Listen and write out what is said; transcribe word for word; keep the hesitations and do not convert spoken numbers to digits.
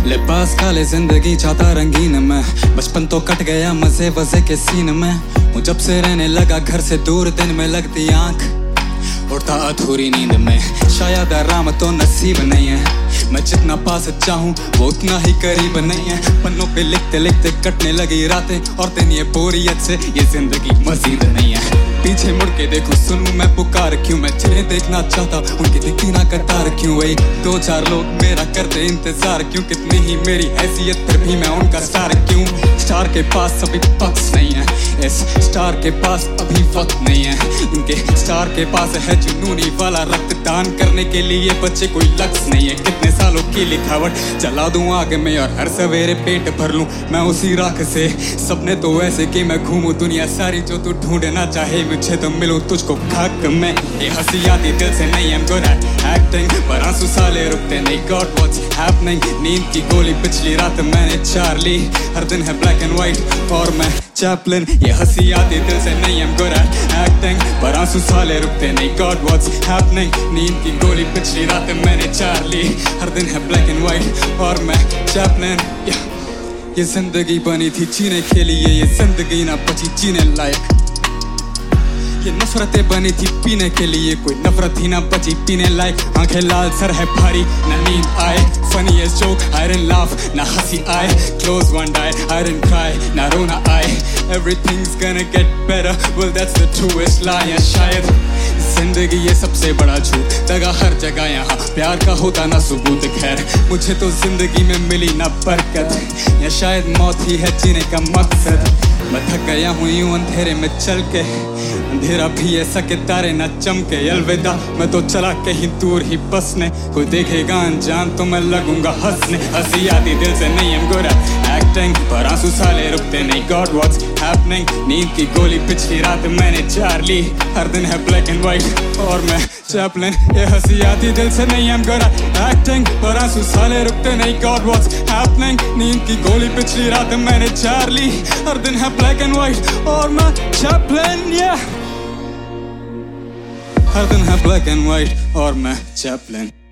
लिबास काले जिंदगी चाहता रंगीन मैं, बचपन तो कट गया मजे वजे के सीन में हूँ। जब से रहने लगा घर से दूर, दिन में लगती आंख उड़ता अधूरी नींद में। शायद आराम तो नसीब नहीं है, मैं जितना पास चाहूँ वो उतना ही करीब नहीं है। पन्नों पे लिखते लिखते कटने लगी रातें और दिन, ये बोरियत से ये जिंदगी मजीद नहीं है। पीछे मुड़ के देखो सुनूं मैं पुकार क्यों, मैं जिन्हें देखना चाहता उनकी दिखती ना कतार क्यों। वही दो चार लोग मेरा करते इंतजार क्यों, कितनी ही मेरी हैसियत फिर भी मैं उनका स्टार क्यों। स्टार के पास अभी पक्स नहीं है, इस स्टार के पास अभी वक्त नहीं है। इनके स्टार के पास है जुनूनी वाला रक्तदान करने के लिए बच्चे कोई लक्ष्य नहीं है। कितने सालों की लिखावट जला दूं आग में और हर सवेरे पेट भर लूं मैं उसी राख से। सपने तो ऐसे कि मैं घूमूं दुनिया सारी, जो तू ढूंढना चाहे मुझे तो मिलूं तुझको खाक में। ये हंसी आती दिल से नहीं, I'm good at acting, पर आंसू साले रुकते नहीं। God what's happening, नींद की गोली पिछली रात मैंने चार ली। हर दिन है ब्लैक एंड व्हाइट और मैं चैपलिन। ये हंसी आती दिल से नहीं, I'm good at acting, पर आंसू साले रुकते नहीं। God what's happening, नींद की गोली पिछली रात मैंने चार ली। हर दिन है ब्लैक एंड व्हाइट और मैं चैपलिन। ये जिंदगी बनी थी जीने के लिए, ये जिंदगी ना बची जीने लायक। ये नफरतें बनी थी पीने के लिए, कोई नफरत ही ना बची पीने लायक। आंखें लाल सर है भारी ना नींद आए, funniest joke I didn't laugh ना हंसी आए। Close one eye I didn't cry ना रोना आए। Everything's gonna get better, well that's the truest lie। या शायद जिंदगी ये सबसे बड़ा झूठ, दगा हर जगह यहाँ प्यार का होता ना सबूत। खैर मुझे तो जिंदगी में मिली ना बरकत, या शायद मौत ही है जीने का मकसद। मैं थक गया हूँ यूं अंधेरे में चल के, अंधेरा भी ऐसा कि तारे न चमके। अलविदा मैं तो चला कहीं दूर ही बसने, कोई देखेगा अनजान तो मैं लगूंगा हंसने। हंसी आती दिल से नहीं, I'm good at acting, पर आंसू साले रुकते नहीं। God what's happening, नींद की गोली पिछली रात मैंने चार ली। हर दिन है ब्लैक एंड व्हाइट और मैं चैपलिन। ये हंसी आती दिल से नहीं, I'm good at acting, पर आंसू साले रुकते नहीं। God what's happening, नींद की गोली पिछली रात मैंने चार ली। हर दिन है ब्लैक एंड व्हाइट और मैं चैपलिन। yeah हर दिन है ब्लैक एंड व्हाइट और मैं चैपलिन।